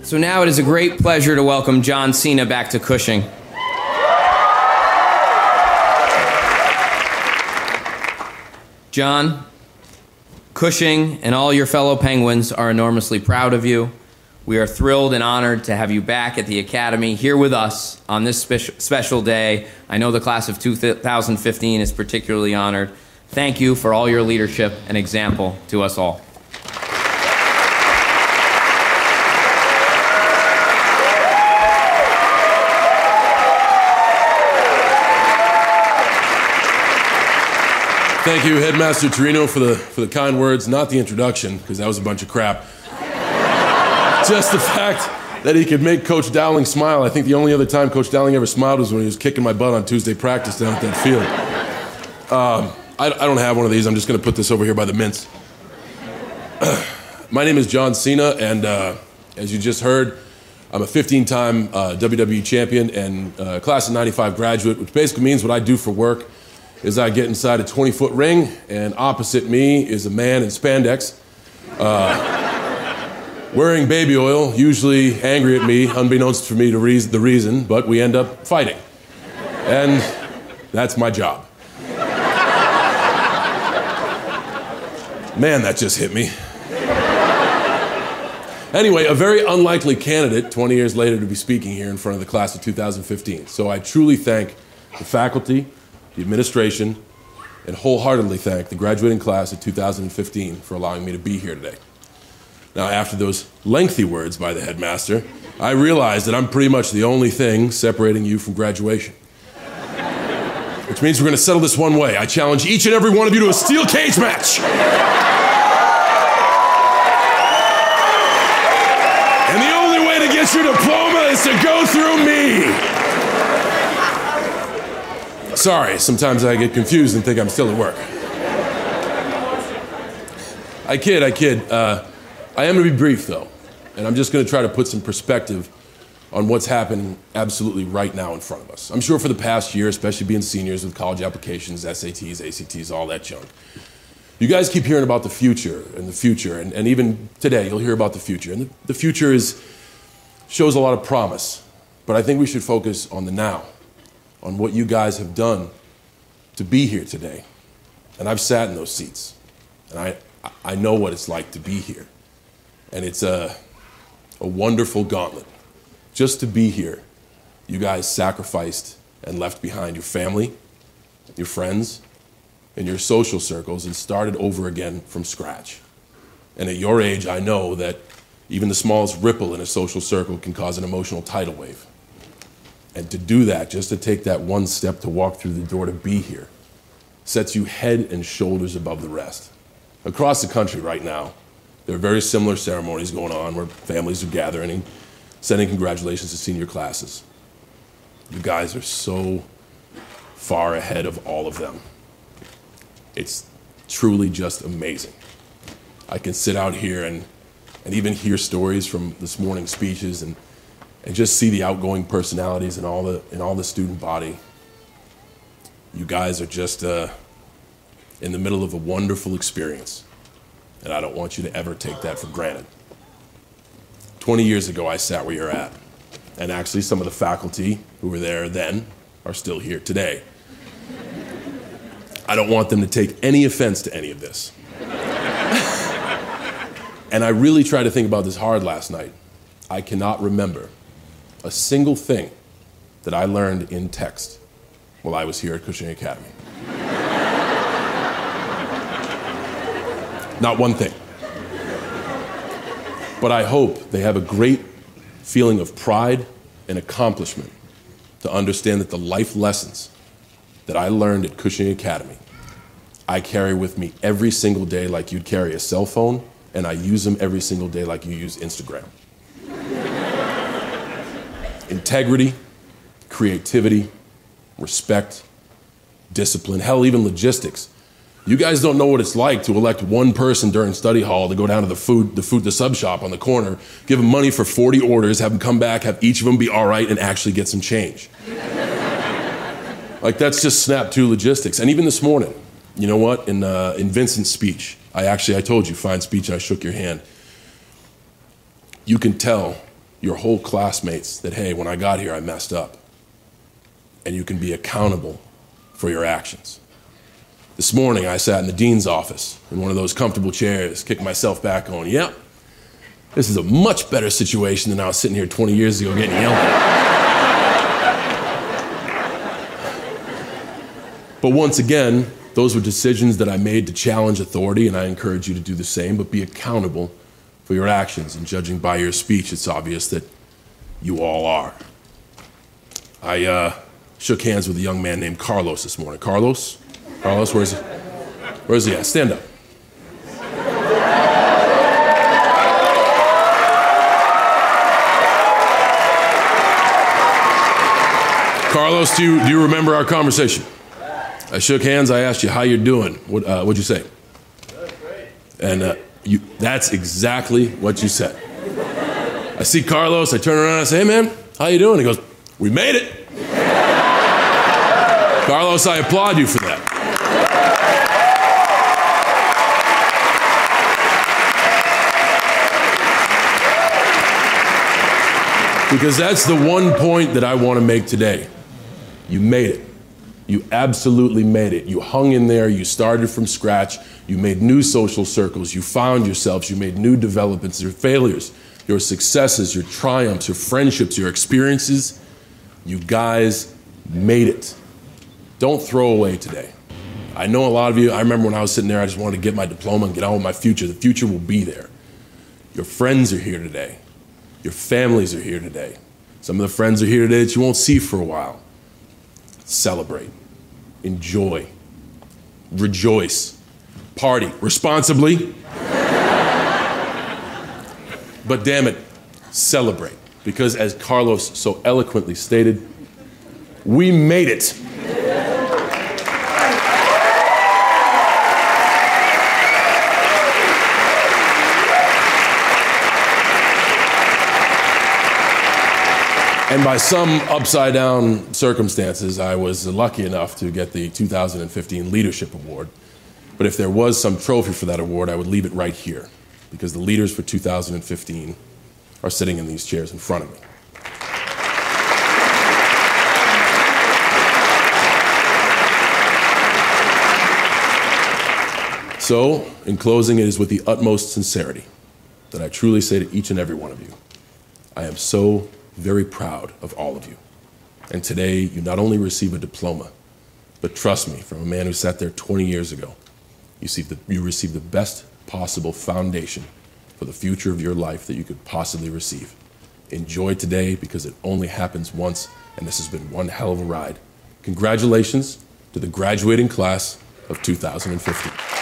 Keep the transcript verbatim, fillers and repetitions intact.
So now it is a great pleasure to welcome John Cena back to Cushing. John, Cushing and all your fellow Penguins are enormously proud of you. We are thrilled and honored to have you back at the Academy here with us on this spe- special day. I know the class of two thousand fifteen is particularly honored. Thank you for all your leadership and example to us all. Thank you, Headmaster Torino, for the for the kind words, not the introduction, because that was a bunch of crap. Just the fact that he could make Coach Dowling smile. I think the only other time Coach Dowling ever smiled was when he was kicking my butt on Tuesday practice down at that field. Um, I, I don't have one of these. I'm just going to put this over here by the mints. My name is John Cena, and uh, as you just heard, I'm a fifteen-time uh, W W E champion and uh, class of ninety-five graduate, which basically means what I do for work is I get inside a twenty-foot ring, and opposite me is a man in spandex, uh, wearing baby oil, usually angry at me, unbeknownst for me to reason, the reason, but we end up fighting. And that's my job. Man, that just hit me. Anyway, a very unlikely candidate twenty years later to be speaking here in front of the class of two thousand fifteen. So I truly thank the faculty, the administration, and wholeheartedly thank the graduating class of two thousand fifteen for allowing me to be here today. Now, after those lengthy words by the headmaster, I realize that I'm pretty much the only thing separating you from graduation. Which means we're going to settle this one way. I challenge each and every one of you to a steel cage match. And the only way to get your diploma is to go through me. Sorry, sometimes I get confused and think I'm still at work. I kid, I kid. Uh, I am going to be brief, though, and I'm just going to try to put some perspective on what's happening absolutely right now in front of us. I'm sure for the past year, especially being seniors with college applications, S A Ts, A C Ts, all that junk, you guys keep hearing about the future and the future, and, and even today you'll hear about the future. And the, the future is shows a lot of promise, but I think we should focus on the now, on what you guys have done to be here today. And I've sat in those seats, and I, I know what it's like to be here. And it's a, a wonderful gauntlet. Just to be here, you guys sacrificed and left behind your family, your friends, and your social circles and started over again from scratch. And at your age, I know that even the smallest ripple in a social circle can cause an emotional tidal wave. And to do that, just to take that one step to walk through the door to be here, sets you head and shoulders above the rest. Across the country right now, there are very similar ceremonies going on where families are gathering and sending congratulations to senior classes. You guys are so far ahead of all of them. It's truly just amazing. I can sit out here and, and even hear stories from this morning's speeches and and just see the outgoing personalities in all the in all the student body. You guys are just uh, in the middle of a wonderful experience, and I don't want you to ever take that for granted. twenty years ago, I sat where you're at, and actually some of the faculty who were there then are still here today. I don't want them to take any offense to any of this. And I really tried to think about this hard last night. I cannot remember a single thing that I learned in text while I was here at Cushing Academy. Not one thing. But I hope they have a great feeling of pride and accomplishment to understand that the life lessons that I learned at Cushing Academy, I carry with me every single day like you'd carry a cell phone, and I use them every single day like you use Instagram. Integrity, creativity, respect, discipline, hell, even logistics. You guys don't know what it's like to elect one person during study hall to go down to the food, the food, the sub shop on the corner, give them money for forty orders, have them come back, have each of them be all right, and actually get some change. Like, that's just snap to logistics. And even this morning, you know what? In uh, in Vincent's speech, I actually, I told you, fine speech, and I shook your hand. You can tell your whole classmates that, hey, when I got here, I messed up. And you can be accountable for your actions. This morning, I sat in the dean's office in one of those comfortable chairs, kicked myself back going, yep, this is a much better situation than I was sitting here twenty years ago getting yelled at. But once again, those were decisions that I made to challenge authority, and I encourage you to do the same, but be accountable for your actions. And judging by your speech, it's obvious that you all are. I uh, shook hands with a young man named Carlos this morning. Carlos? Carlos, where's he? Where's he at? Stand up. Carlos, do you, do you remember our conversation? I shook hands, I asked you how you're doing. What, uh, what'd you say? That's great. And uh, you, that's exactly what you said. I see Carlos, I turn around and I say, hey man, how you doing? He goes, we made it. Carlos, I applaud you for that. Because that's the one point that I want to make today. You made it. You absolutely made it. You hung in there, you started from scratch, you made new social circles, you found yourselves, you made new developments, your failures, your successes, your triumphs, your friendships, your experiences. You guys made it. Don't throw away today. I know a lot of you, I remember when I was sitting there, I just wanted to get my diploma and get on with my future. The future will be there. Your friends are here today. Your families are here today. Some of the friends are here today that you won't see for a while. Celebrate, enjoy, rejoice, party responsibly. But damn it, celebrate. Because as Carlos so eloquently stated, we made it. And by some upside down circumstances, I was lucky enough to get the two thousand fifteen Leadership Award. But if there was some trophy for that award, I would leave it right here, because the leaders for two thousand fifteen are sitting in these chairs in front of me. So, in closing, it is with the utmost sincerity that I truly say to each and every one of you, I am so very proud of all of you. And today, you not only receive a diploma, but trust me, from a man who sat there twenty years ago, you receive the, you receive the best possible foundation for the future of your life that you could possibly receive. Enjoy today, because it only happens once, and this has been one hell of a ride. Congratulations to the graduating class of two thousand fifteen.